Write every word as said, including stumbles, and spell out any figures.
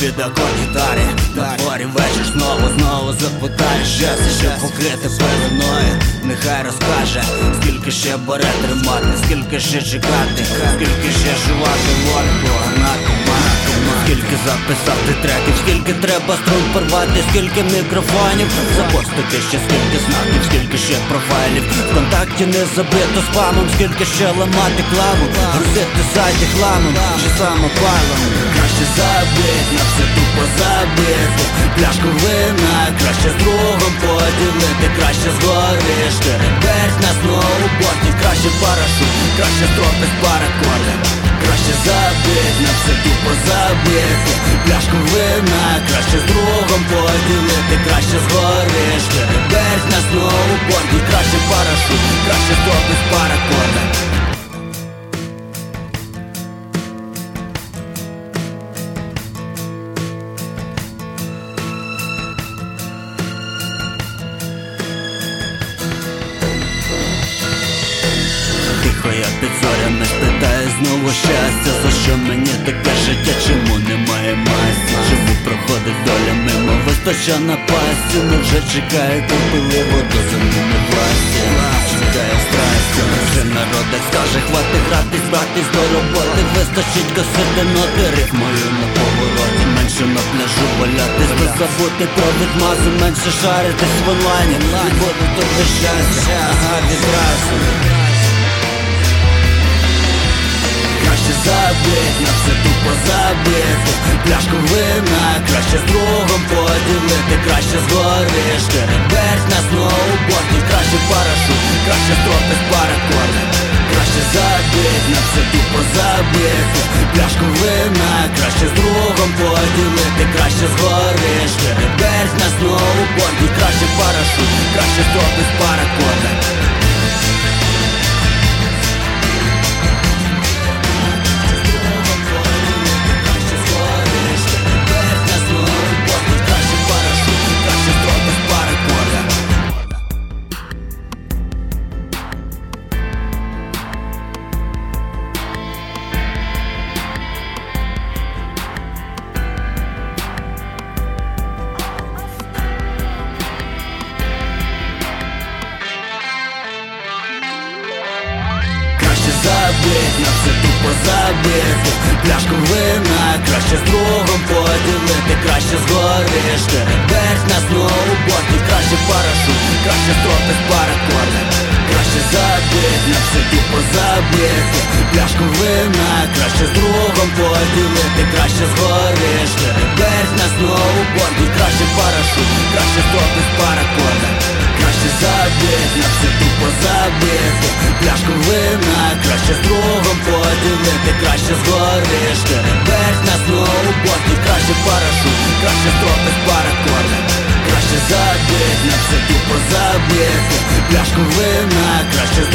під акорд гітарі. На дворі вечір знову, знову запитаєш щастя, щоб покрити передною. Нехай розкаже, скільки ще бере тримати, скільки ще чекати, скільки ще жувати вольку, наркоман. Скільки записати треків, скільки треба струн порвати, скільки мікрофонів запостити, ще скільки знаків, скільки ще профайлів ВКонтакті не забито спамом, скільки ще ламати клаву, грузити сайті хламом, чи самопалом. Краще забить, на все тупо забити, пляшку вина, краще з другом поділити, краще згориш, тереберть на сноуборді, краще парашут, краще стропи з паракордом. Краще забить, на все тупо забити, пляшку вина, краще з другом поділити, краще згориш, тереберть на сноуборді, краще парашут, краще стропи з паракордом. Тихо я під зорями спитаю знову щастя, за що мені таке життя, чому немає масті, чому проходить доля мимо, вистача на пасті, ну вже чекає терпеливо до заміни власті. Чекає страсті, вже народок скаже, хвати гратись, братись до роботи, вистачить косити ноти, рифмою на повороті, менше на пляжу валятись, не забути про відмазу, менше шаритись в онлайні, не буде тобі щастя, ага, відразу. Краще забить, на все тупо забити, пляшку вина, краще з другом поділити, краще згориш, тереберть на сноуборді, краще парашут, краще стропи з паракордом. Краще забить, на все тупо забити, пляшку вина, краще з другом поділити, краще згориш, тереберть на сноуборді, краще парашут, краще стропи з паракордом. Забить, на все тупо забити, пляшку вина, краще з другом поділити, краще згориш, тереберть на сноуборді, краще парашут, краще стропи з паракордом. Краще забить, на все тупо забити, пляшку вина, краще з другом поділити, краще згориш, тереберть на сноуборді, краще парашут, краще стропи з паракордом. Краще забить, на все тупо забити, пляшку вина, краще з другом поділити, краще згориш, тереберть на сноуборді, краще парашут, краще стропи з паракордом. Краще забить, на все тупо забити, пляшку вина, краще з